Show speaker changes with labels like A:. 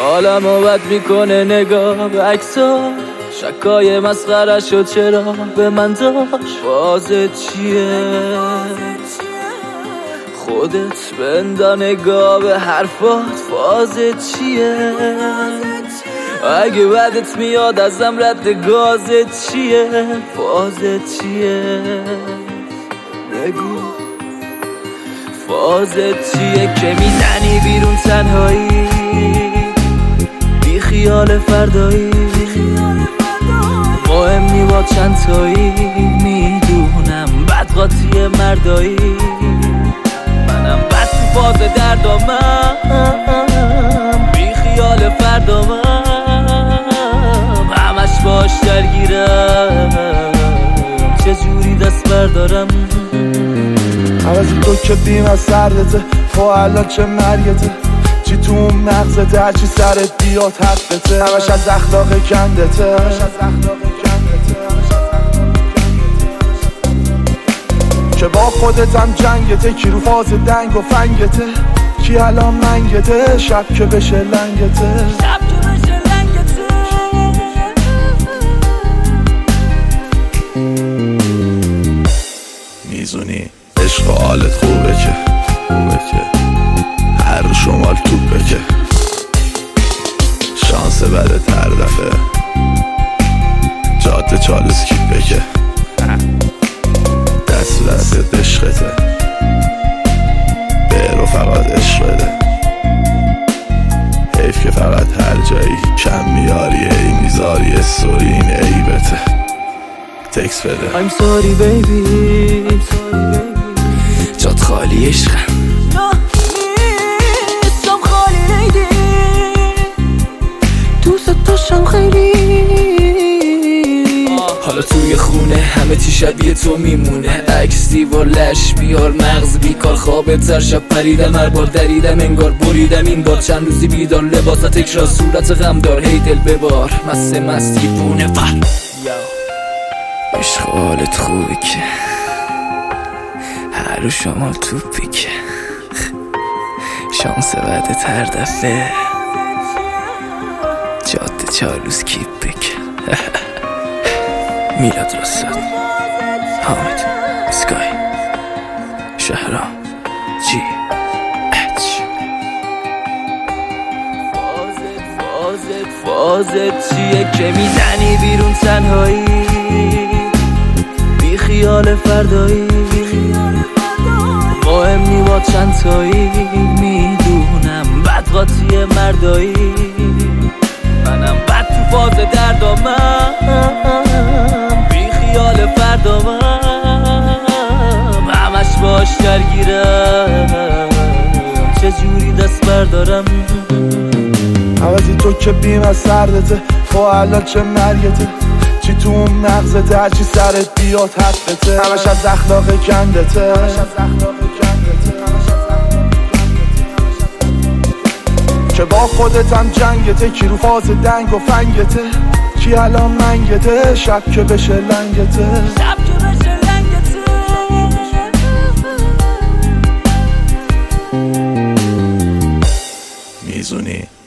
A: حالمو بد میکنه نگاه به عکس‌ها، شکای مسخره شد چرا به من داشت. فازت چیه؟ خودت بندا نگاه به حرفات. فازت چیه؟ اگه بدت میاد ازم رد گازت چیه؟ فازت چیه؟ بگو فازت چیه که میزنی بیرون تنهایی، بی خیال فردایی، مهم نی با چند تایی، میدونم بد قاطی مردایی، منم بد تو فاز دردامم، بی خیال فردامم، همش باش درگیرم، چجوری دست بردارم.
B: عوضی تو که بیم از سردته، خب الان چه مرگته، چی تو اون مغزته، هرچی سرت بیاد حقته، همش از اخلاق کندته، که با خودت هم جنگته، کی رو فاز دنگ و فنگته، کی الان منگته، شب که بشه لنگته.
C: میزونی عشق و حالت خوبه که هر شمال توپه که شانس بدت هر دفعه جاده چالوس کیپه که دست دست عشقته، برو فقط عشق بده، حیف که فقط هر جایی کم میاری ای میذاری استوری این عیبته. تکس بده
A: I'm sorry baby جات خالی عشقم، نیستم خالی نیدی، دوست داشتم خیلی. حالا توی خونه همه چی شبیه تو میمونه، عکس دیوار لش بیار مغز بیکار، خواب تر شب پریدم هر بار دریدم انگار بریدم این بار، چند روزی بیدار لباسا تکرار صورت غمدار، هی دل ببار مستی بونه فر عشق حالت خوبی که هر رو شمال توپی که شانس بعد هر دفعه جاده چالوس کیپه که میلاد رستاد، حامد، اسکای، شهرام، جی اچ. فازت چیه که میزنی بیرون تنهایی، بی خیال فردایی، مهم نی با چند تایی، میدونم بد قاطی مردایی، منم بد تو فاز دردامم، بی خیال فردامم، همش باش درگیرم، چجوری دست بردارم.
B: عوضی تو که بیم از سردته، خب الان چه مرگته، چی تو اون مغزته، هرچی سرت بیاد حقته، همش از اخلاق کندته، که با خودت هم جنگته، کی رو فاز دنگ و فنگته، کی الان منگته، شب که بشه لنگته.
C: میزونی